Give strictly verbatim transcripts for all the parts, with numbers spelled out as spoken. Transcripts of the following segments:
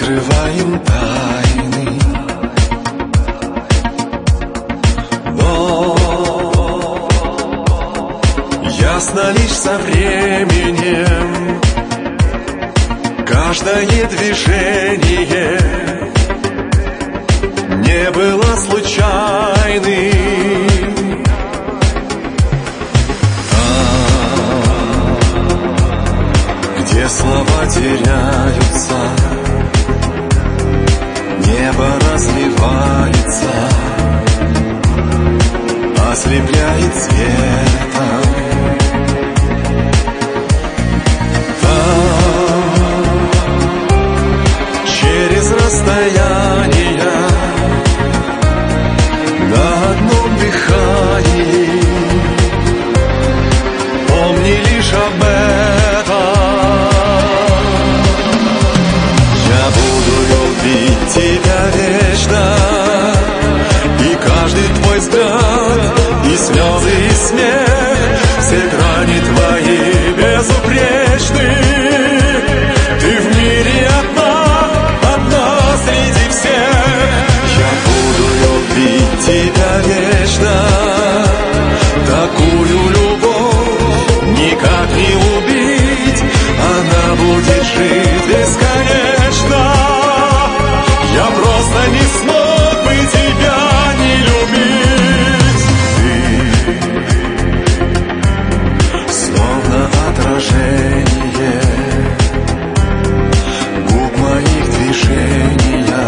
открываем тайны, но ясно лишь со временем каждое движение не было случайным. Где слова теряются, небо разливается, ослепляет светом. Там, через расстояние, на одном дыхании, помни лишь об этом. Я буду любить тебя вечно, и каждый твой взгляд, и слезы, и смех, все грани твои безупречны. Ты в мире одна, одна среди всех. Я буду любить тебя вечно, такую любовь никак не убить, она будет жить бесконечно. Я просто не смог бы тебя не любить. Ты словно отражение губ моих движения,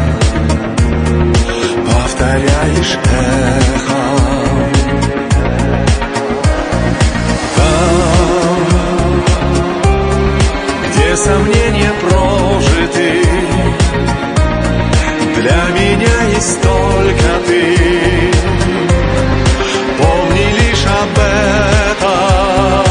повторяешь эхом. Там, где сомнения прожиты, для меня есть только ты. Помни лишь об этом.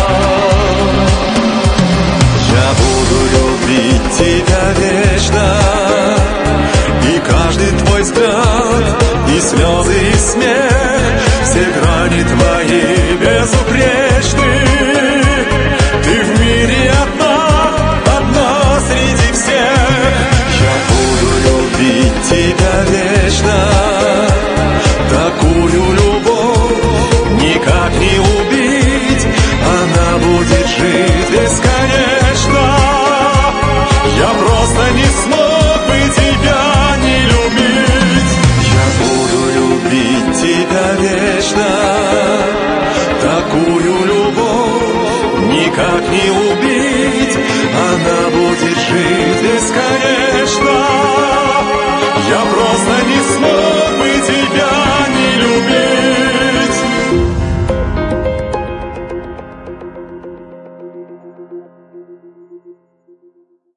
Я буду любить тебя вечно, и каждый твой взгляд, и слезы, и смех, все грани твои безупречны. Ты в мире одна, одна среди всех. Я буду любить тебя вечно, такую любовь никак не убить, она будет жить бесконечно. Я просто не смог бы тебя не любить. Я буду любить тебя вечно, такую любовь никак не убить, она будет жить бесконечно. Я